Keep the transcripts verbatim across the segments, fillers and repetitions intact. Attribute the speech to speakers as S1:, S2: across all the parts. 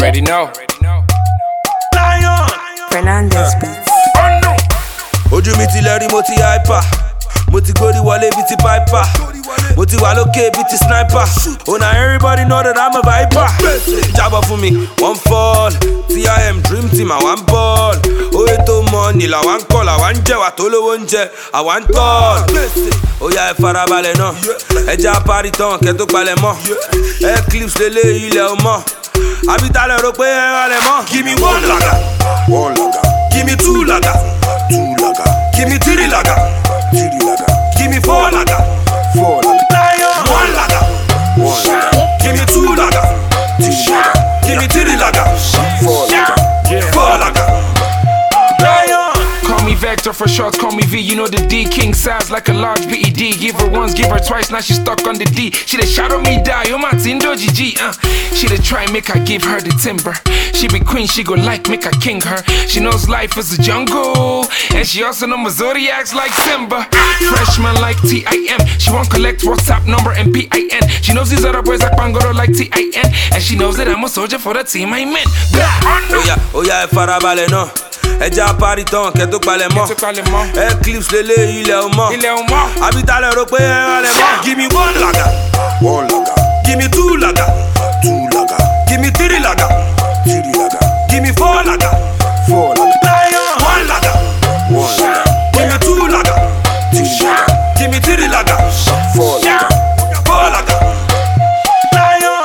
S1: already know.
S2: Lion
S3: Fernandez Beats.
S4: Ojú mi ti lẹ́rí mo ti hyper. Mo ti gbórí wọlé bí ti piper. Mo ti wà lókè bí ti sniper. Oh now everybody know that I'm a viper. Jábọ̀ fún mi, one fall. T I M dream team, àwa ń ball. Oye tó money làwa ń call, àwa ń jẹ̀wà tó lówó ń jẹ, àwa ń tall. Ó yá ẹ farabalẹ̀ náà. Ẹ já parí tán kẹ́ tó palẹ̀ mọ́. Eclipse lélẹ̀ ilẹ̀ ò mọ́. Àbítálẹ̀ rò pé ẹ rálẹ̀ mọ́. Give me one laga, one laga. Give me two laga, two laga. Give me three laga, three laga. Give me four laga, four laga. Lion. One laga, one laga. Give me two laga, two laga. Give me three laga, four laga, four laga. Lion.
S1: Call me Vector for short, call me V. You know the D king size like a large B E D. Give her once, give her twice, now she stuck on the D. She dey shadow me die, oh my Tindo G G. Uh. She dey try make I give her the timber. She be queen, she go like make I king her. She knows life is a jungle, and she also know my zodiacs like Simba. Freshman like T I M. She won't collect WhatsApp number and P I N. She knows these other boys like Pangoro like T I N, and she knows that I'm a soldier for the team I meant.
S4: Oh yeah, oh yeah, farabalẹ̀ náà. Ẹ já parí tán kẹ́ tó palẹ̀ mọ́. Eclipse lélẹ̀ ilẹ̀ ò mọ́. Àbítálẹ̀ rò pé ẹ rálẹ̀ mọ́. Give me one laga, one laga. Give me two laga, two laga. Give me three laga, three laga. Give me four laga, four laga. Lion. One laga, one laga. Give me two laga, two laga. Give me three laga, four laga, four laga. Lion.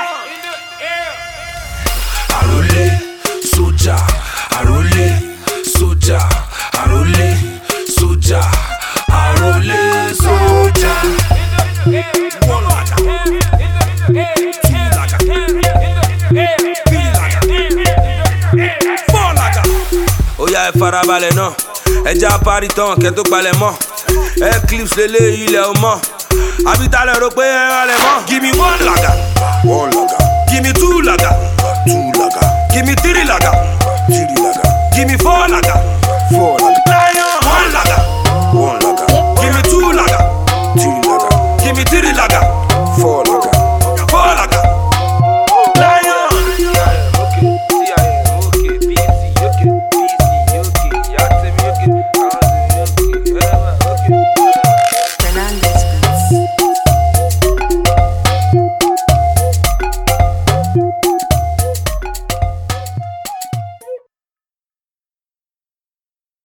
S4: Arole, soja, arole, soja, arole, soja, arole, soja. One laga, two laga, three laga, four laga. Ó yá ẹ farabalẹ̀ náà. Ẹ já parí tán kẹ́ tó palẹ̀ mọ́. Eclipse lélẹ̀ ilẹ̀ ò mọ́. Àbítálẹ̀ rò pé ẹ rálẹ̀ mọ́. Give me one laga, one laga. Give me two laga, two laga. Give me three laga, three laga. Give me four laga, four laga.